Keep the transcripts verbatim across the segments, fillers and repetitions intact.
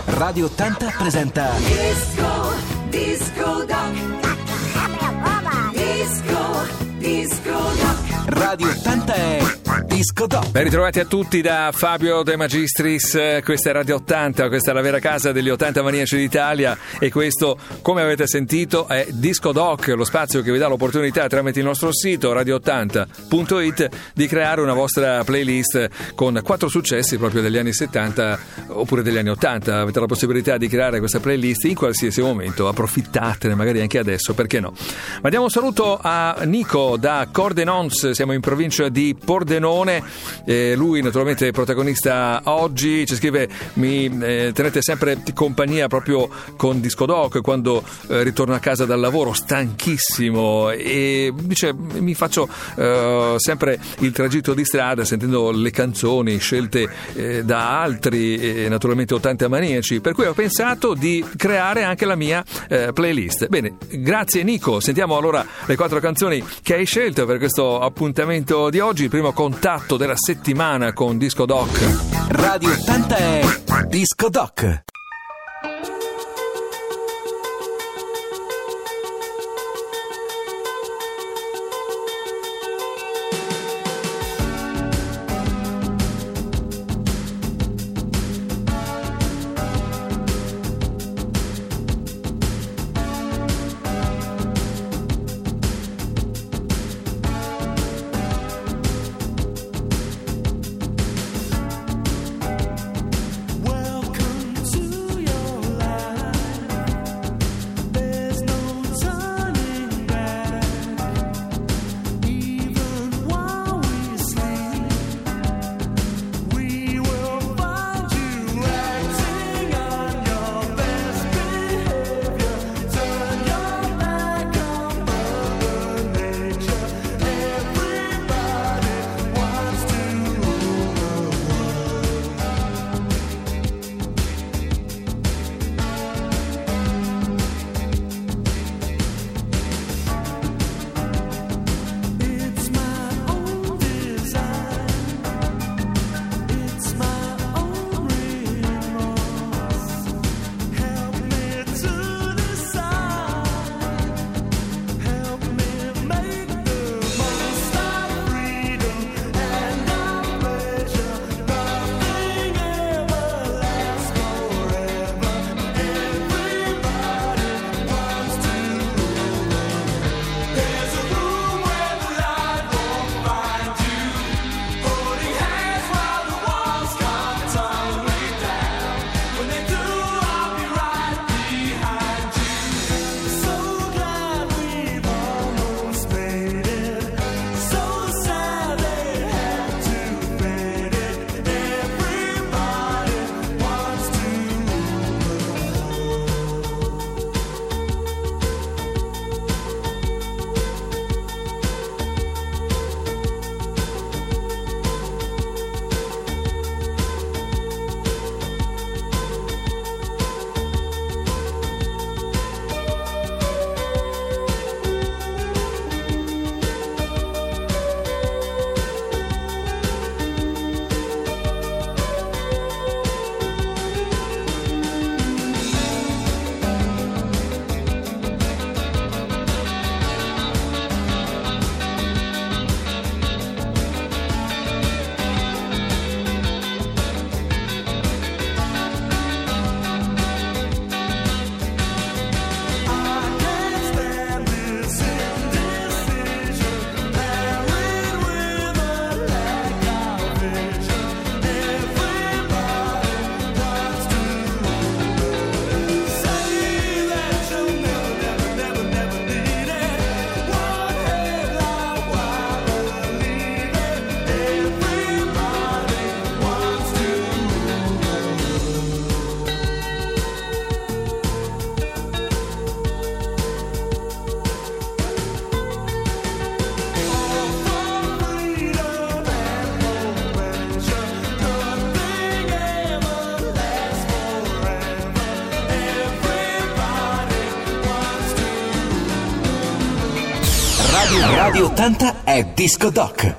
Radio ottanta presenta Disco, Disco Doc. Disco, Disco Doc. Radio ottanta è Disco Doc. Ben ritrovati a tutti da Fabio De Magistris. Questa è Radio ottanta, questa è la vera casa degli ottanta maniaci d'Italia e questo, come avete sentito, è Disco Doc, lo spazio che vi dà l'opportunità tramite il nostro sito radio ottanta punto it di creare una vostra playlist con quattro successi proprio degli anni settanta oppure degli anni ottanta. Avete la possibilità di creare questa playlist in qualsiasi momento, approfittatene magari anche adesso, perché no? Ma diamo un saluto a Nico da Cordenons, siamo in provincia di Pordenone, eh, lui naturalmente è protagonista oggi, ci scrive: mi eh, tenete sempre compagnia proprio con Disco Doc quando eh, ritorno a casa dal lavoro stanchissimo, e dice mi faccio eh, sempre il tragitto di strada sentendo le canzoni scelte eh, da altri, eh, naturalmente ottanta maniaci, per cui ho pensato di creare anche la mia eh, playlist. Bene, grazie Nico, sentiamo allora le quattro canzoni che hai scelto per questo appuntamento di oggi, il primo contatto della settimana con Disco Doc. Radio ottanta è Disco Doc. Radio ottanta è Disco Doc.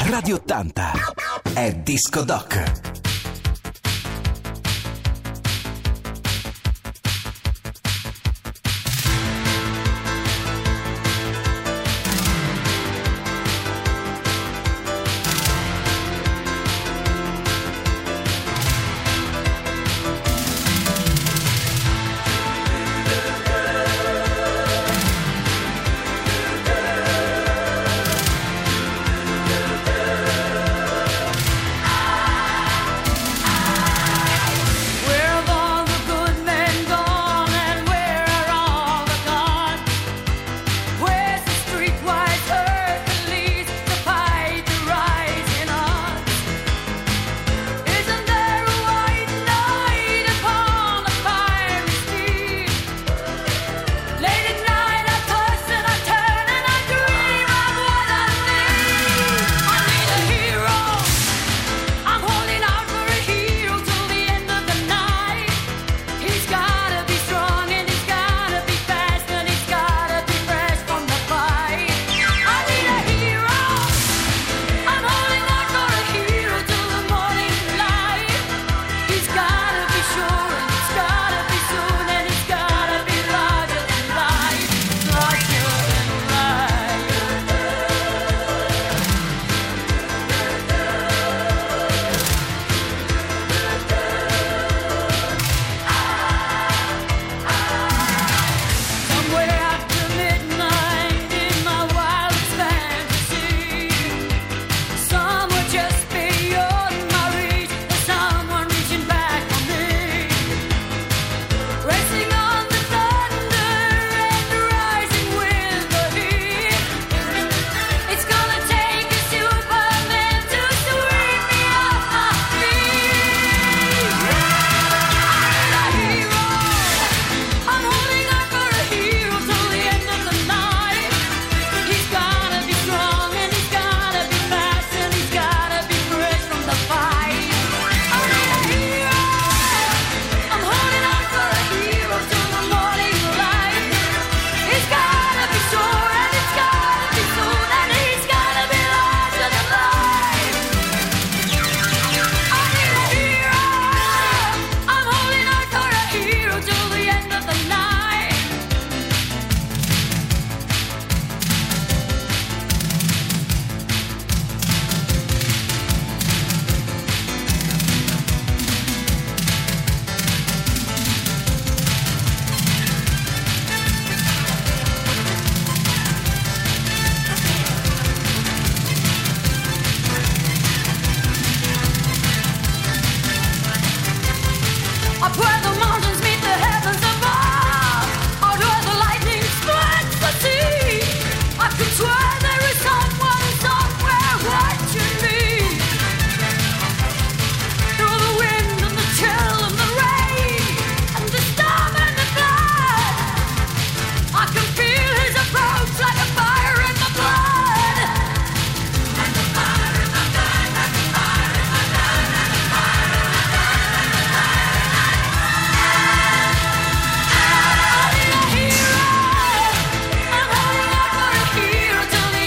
Radio ottanta è Disco Doc. Till the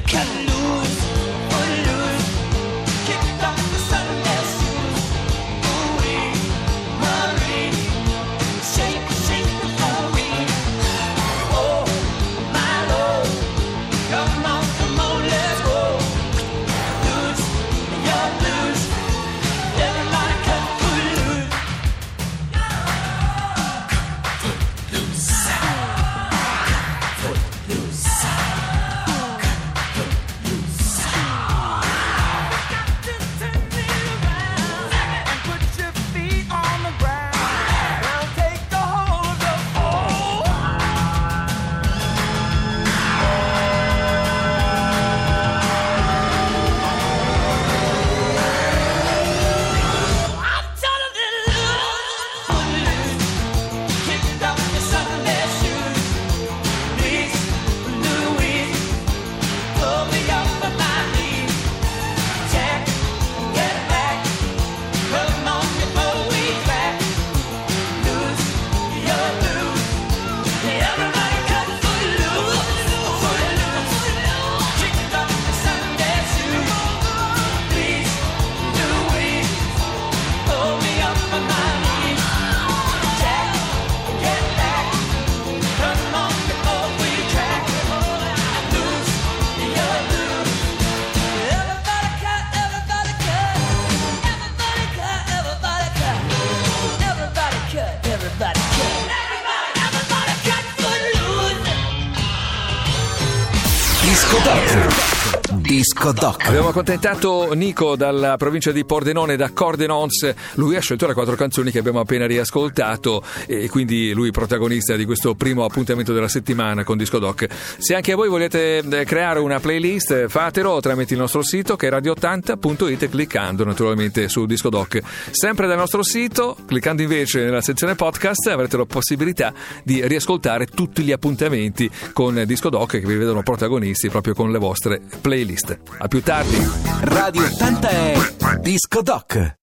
Disco Doc. Disco Doc. Abbiamo accontentato Nico dalla provincia di Pordenone, da Cordenons. Lui ha scelto le quattro canzoni che abbiamo appena riascoltato e quindi lui protagonista di questo primo appuntamento della settimana con Disco Doc. Se anche voi volete creare una playlist, fatelo tramite il nostro sito che è radio ottanta punto it, cliccando naturalmente su Disco Doc. Sempre dal nostro sito, cliccando invece nella sezione podcast, avrete la possibilità di riascoltare tutti gli appuntamenti con Disco Doc che vi vedono protagonisti proprio con le vostre playlist. A più tardi. Radio ottanta è Disco Doc.